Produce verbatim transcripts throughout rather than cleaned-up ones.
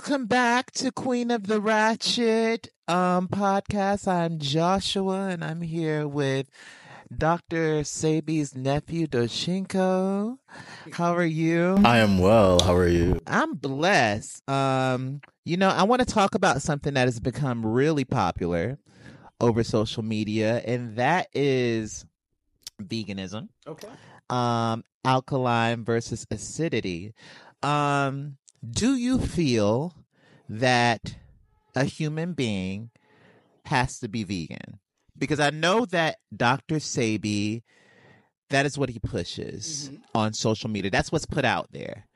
Welcome back to Queen of the Ratchet um, podcast. I'm Joshua, and I'm here with Doctor Sebi's nephew, Doshinko. How are you? I am well. How are you? I'm blessed. Um, you know, I want to talk about something that has become really popular over social media, and that is veganism. Okay. Um, alkaline versus acidity. Um, do you feel that a human being has to be vegan? Because I know that Doctor Sebi, that is what he pushes mm-hmm. on social media. That's what's put out there.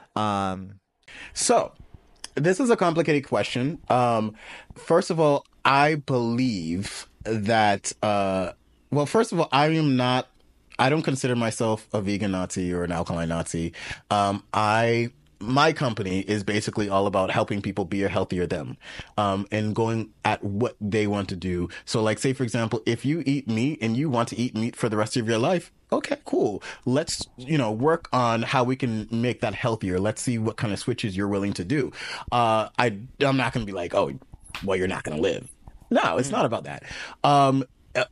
Um, so, this is a complicated question. Um, first of all, I believe that, uh, well, first of all, I am not, I don't consider myself a vegan Nazi or an alkaline Nazi. Um, I My company is basically all about helping people be a healthier them, um, and going at what they want to do. So like, say, for example, if you eat meat and you want to eat meat for the rest of your life, okay, cool. Let's, you know, work on how we can make that healthier. Let's see what kind of switches you're willing to do. Uh, I, I'm not going to be like, oh, well, you're not going to live. No, it's not about that. Um,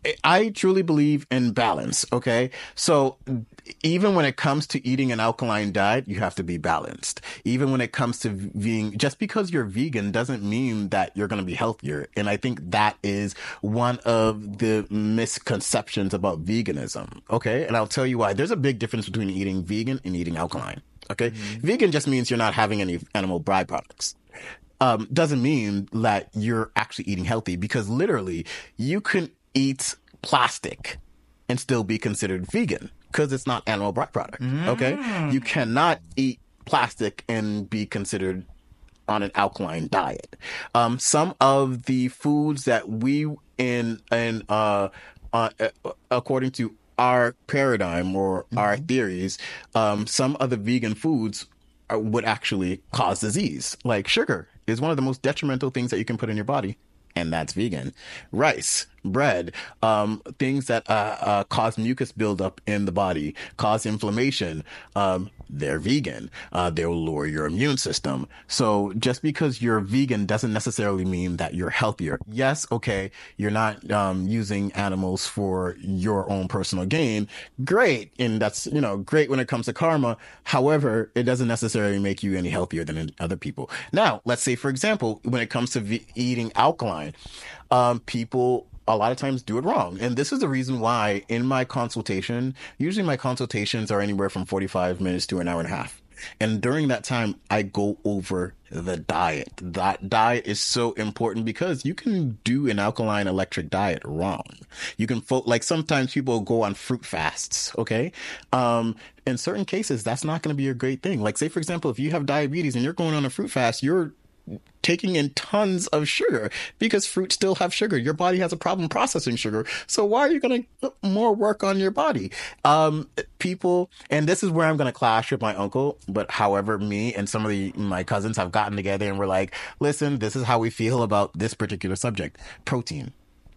I truly believe in balance. Okay. So even when it comes to eating an alkaline diet, you have to be balanced. Even when it comes to being, just because you're vegan doesn't mean that you're going to be healthier. And I think that is one of the misconceptions about veganism. Okay. And I'll tell you why. There's a big difference between eating vegan and eating alkaline. Okay. Mm-hmm. Vegan just means you're not having any animal byproducts. Um, doesn't mean that you're actually eating healthy, because literally you can eat plastic and still be considered vegan because it's not animal byproduct. Mm. Okay. You cannot eat plastic and be considered on an alkaline diet. Um, some of the foods that we in, in, uh, uh, according to our paradigm or mm-hmm. our theories, um, some of the vegan foods are, would actually cause disease. Like sugar is one of the most detrimental things that you can put in your body, and that's vegan. Rice, bread, um, things that uh, uh, cause mucus buildup in the body, cause inflammation, um, they're vegan. Uh, they will lower your immune system. So just because you're vegan doesn't necessarily mean that you're healthier. Yes, okay, you're not um, using animals for your own personal gain. Great. And that's, you know, great when it comes to karma. However, it doesn't necessarily make you any healthier than other people. Now, let's say, for example, when it comes to v- eating alkaline, um, people a lot of times do it wrong. And this is the reason why in my consultation, usually my consultations are anywhere from forty-five minutes to an hour and a half. And during that time, I go over the diet. That diet is so important because you can do an alkaline electric diet wrong. You can, fo- like sometimes people go on fruit fasts. Okay. Um, in certain cases, that's not going to be a great thing. Like say, for example, if you have diabetes and you're going on a fruit fast, you're taking in tons of sugar because fruit still have sugar. Your body has a problem processing sugar. So why are you going to put more work on your body? Um, people, and this is where I'm going to clash with my uncle, but however, me and some of the, my cousins have gotten together and we're like, listen, this is how we feel about this particular subject, protein.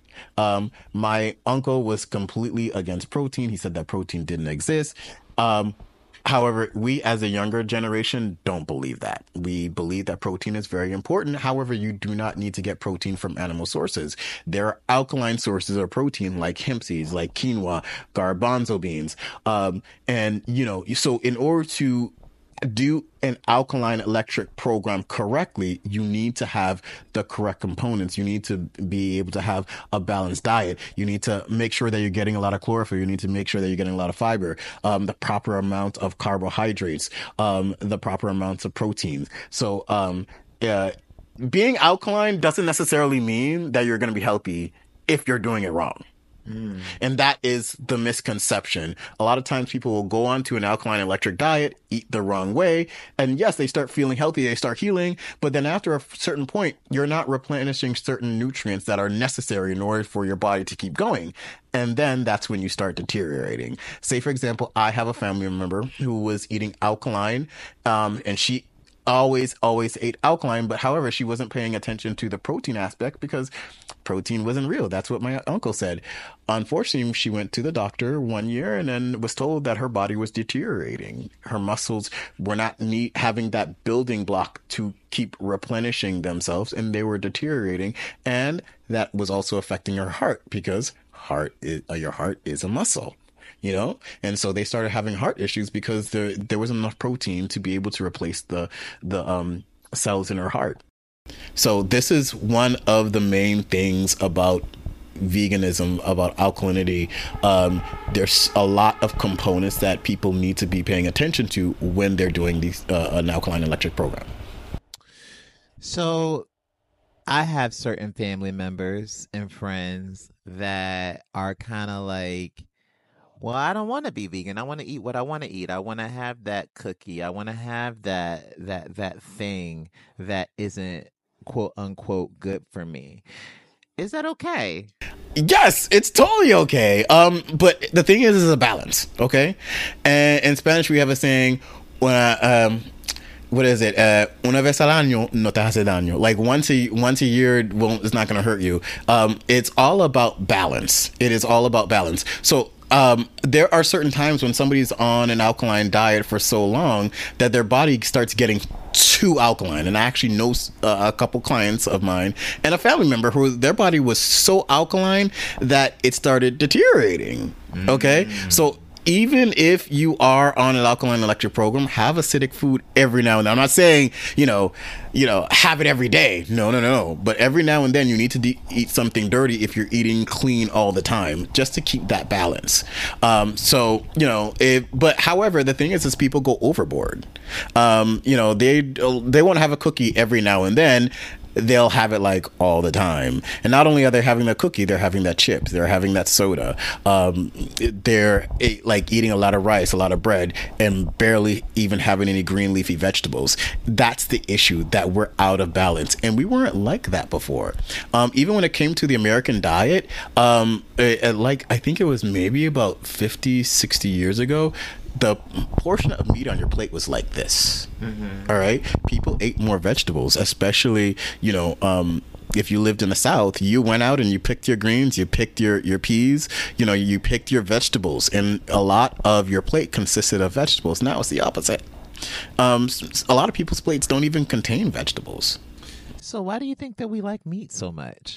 Um, my uncle was completely against protein. He said that protein didn't exist. Um, However, we as a younger generation don't believe that. We believe that protein is very important. However, you do not need to get protein from animal sources. There are alkaline sources of protein like hemp seeds, like quinoa, garbanzo beans. Um, and, you know, so in order to do an alkaline electric program correctly, you need to have the correct components. You need to be able to have a balanced diet. You need to make sure that you're getting a lot of chlorophyll. You need to make sure that you're getting a lot of fiber, um, the proper amount of carbohydrates, um, the proper amounts of protein. So, um, uh, being alkaline doesn't necessarily mean that you're going to be healthy if you're doing it wrong. Mm. And that is the misconception. A lot of times people will go on to an alkaline electric diet, eat the wrong way, and yes, they start feeling healthy, they start healing, but then after a certain point, you're not replenishing certain nutrients that are necessary in order for your body to keep going. And then that's when you start deteriorating. Say, for example, I have a family member who was eating alkaline, um, and she always, always ate alkaline, but however, she wasn't paying attention to the protein aspect because protein wasn't real. That's what my uncle said. Unfortunately, she went to the doctor one year and then was told that her body was deteriorating. Her muscles were not need, having that building block to keep replenishing themselves, and they were deteriorating. And that was also affecting her heart because heart is, uh, your heart is a muscle. You know, and so they started having heart issues because there there wasn't enough protein to be able to replace the the um cells in her heart. So this is one of the main things about veganism, about alkalinity. Um, there's a lot of components that people need to be paying attention to when they're doing these uh, an alkaline electric program. So I have certain family members and friends that are kind of like, well, I don't want to be vegan. I want to eat what I want to eat. I want to have that cookie. I want to have that that that thing that isn't quote unquote good for me. Is that okay? Yes, it's totally okay. Um, but the thing is, is a balance, okay? And in Spanish, we have a saying, when I, um, what is it? Uh, una vez al año no te hace daño. Like once a once a year, well, it's not going to hurt you. Um, it's all about balance. It is all about balance. So. Um, there are certain times when somebody's on an alkaline diet for so long that their body starts getting too alkaline. And I actually know uh, a couple clients of mine and a family member who their body was so alkaline that it started deteriorating. Mm. Okay. So even if you are on an alkaline electric program, have acidic food every now and then. I'm not saying, you know, you know, have it every day. No, no, no. But every now and then you need to de- eat something dirty if you're eating clean all the time, just to keep that balance. Um, so, you know, if, but however, the thing is, is people go overboard. Um, you know, they, they want to have a cookie every now and then. They'll have it like all the time. And not only are they having that cookie, they're having that chip, they're having that soda. Um, they're like eating a lot of rice, a lot of bread, and barely even having any green leafy vegetables. That's the issue, that we're out of balance. And we weren't like that before. Um, even when it came to the American diet, um, it, like I think it was maybe about fifty, sixty years ago, the portion of meat on your plate was like this. Mm-hmm. All right. People ate more vegetables, especially, you know, um, if you lived in the South, you went out and you picked your greens, you picked your, your peas, you know, you picked your vegetables, and a lot of your plate consisted of vegetables. Now it's the opposite. Um, a lot of people's plates don't even contain vegetables. So why do you think that we like meat so much?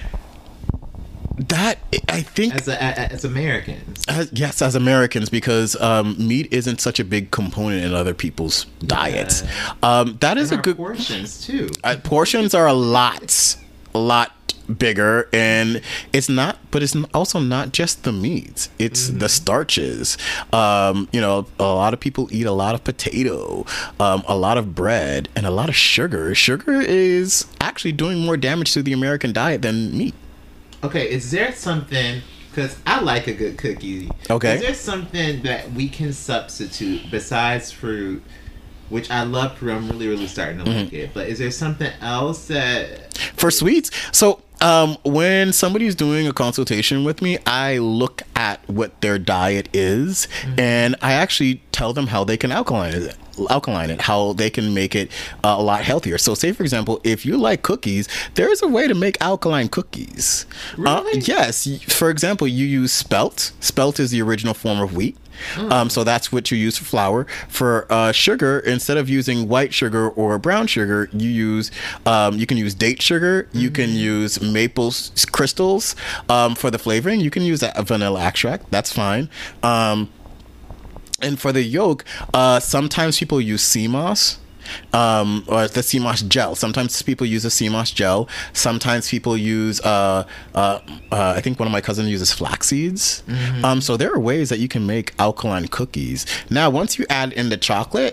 That I think as a, as Americans, as, yes, as Americans, because um, meat isn't such a big component in other people's diets. Yeah. Um, that is and a good portions too. Uh, portions are a lot, a lot bigger, and it's not. But it's also not just the meats; it's mm-hmm. the starches. Um, you know, a lot of people eat a lot of potato, um, a lot of bread, and a lot of sugar. Sugar is actually doing more damage to the American diet than meat. Okay, is there something, because I like a good cookie. Okay. Is there something that we can substitute besides fruit, which I love fruit, I'm really, really starting to mm-hmm. like it, but is there something else that... For sweets? So, um, when somebody's doing a consultation with me, I look at what their diet is, mm-hmm. and I actually tell them how they can alkaline it. alkaline it, how they can make it uh, a lot healthier. So say, for example, if you like cookies, there is a way to make alkaline cookies. Really? Uh, yes. For example, you use spelt. Spelt is the original form of wheat. Mm. Um, so that's what you use for flour. For uh, sugar, instead of using white sugar or brown sugar, you use um, you can use date sugar. Mm-hmm. You can use maple s- crystals um, for the flavoring. You can use that vanilla extract. That's fine. Um, And for the yolk, uh, sometimes people use sea moss, um, or the sea moss gel. Sometimes people use a sea moss gel. Sometimes people use, uh, uh, uh, I think one of my cousins uses flax seeds. Mm-hmm. Um, so there are ways that you can make alkaline cookies. Now, once you add in the chocolate,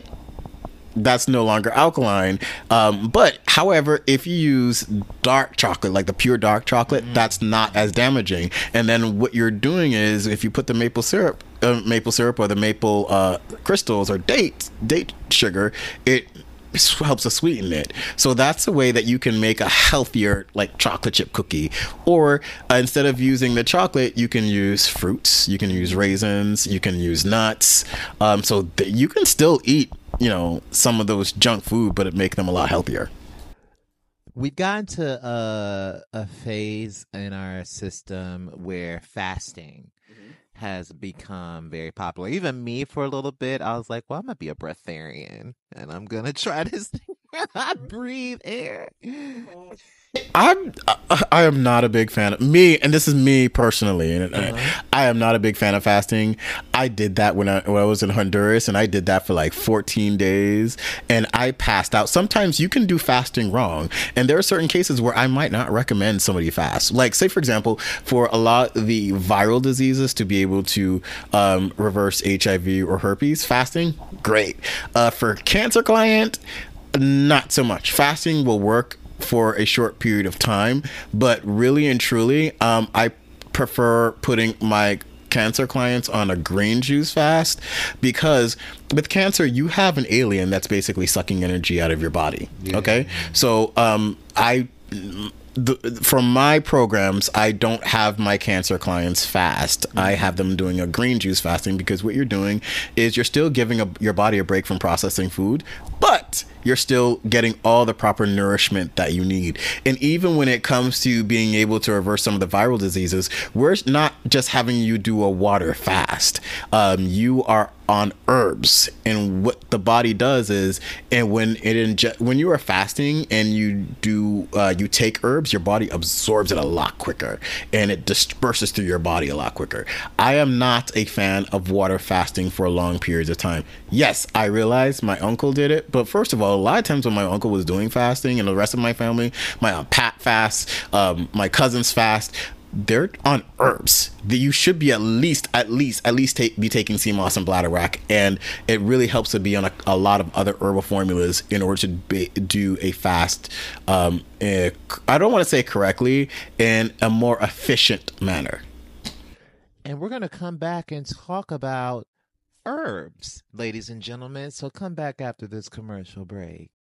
that's no longer alkaline. Um, but however, if you use dark chocolate, like the pure dark chocolate, mm-hmm. that's not as damaging. And then what you're doing is, if you put the maple syrup, uh, maple syrup or the maple uh, crystals or date date sugar, it helps to sweeten it. So that's a way that you can make a healthier, like, chocolate chip cookie. Or uh, instead of using the chocolate, you can use fruits, you can use raisins, you can use nuts. Um, so th- you can still eat you know, some of those junk food, but it make them a lot healthier. We've gotten to a, a phase in our system where fasting has become very popular. Even me, for a little bit, I was like, well, I'm going to be a breatharian and I'm going to try this thing where I breathe air. I'm I, I am not a big fan of me, and this is me personally, and Uh-huh. I, I am not a big fan of fasting. I did that when I when I was in Honduras, and I did that for like fourteen days, and I passed out. Sometimes you can do fasting wrong, and there are certain cases where I might not recommend somebody fast. Like, say for example, for a lot of the viral diseases to be able to um, reverse H I V or herpes, fasting great. Uh, for cancer client, not so much. Fasting will work for a short period of time, but really and truly, um, I prefer putting my cancer clients on a green juice fast, because with cancer you have an alien that's basically sucking energy out of your body. Yeah. Okay, so um, I. The, from my programs, I don't have my cancer clients fast. Mm-hmm. I have them doing a green juice fasting, because what you're doing is you're still giving a, your body a break from processing food, but you're still getting all the proper nourishment that you need. And even when it comes to being able to reverse some of the viral diseases, we're not just having you do a water fast. Um, you are on herbs, and what the body does is, and when it inge- when you are fasting and you do uh, you take herbs, your body absorbs it a lot quicker and it disperses through your body a lot quicker. I am not a fan of water fasting for long periods of time. Yes, I realize my uncle did it, but first of all, a lot of times when my uncle was doing fasting, and the rest of my family, my aunt Pat fasts, um, my cousins fast, they're on herbs. You should be at least, at least, at least take, be taking sea moss and bladderwrack, and it really helps to be on a, a lot of other herbal formulas in order to be, do a fast. Um, uh, I don't want to say correctly, in a more efficient manner. And we're going to come back and talk about herbs, ladies and gentlemen. So come back after this commercial break.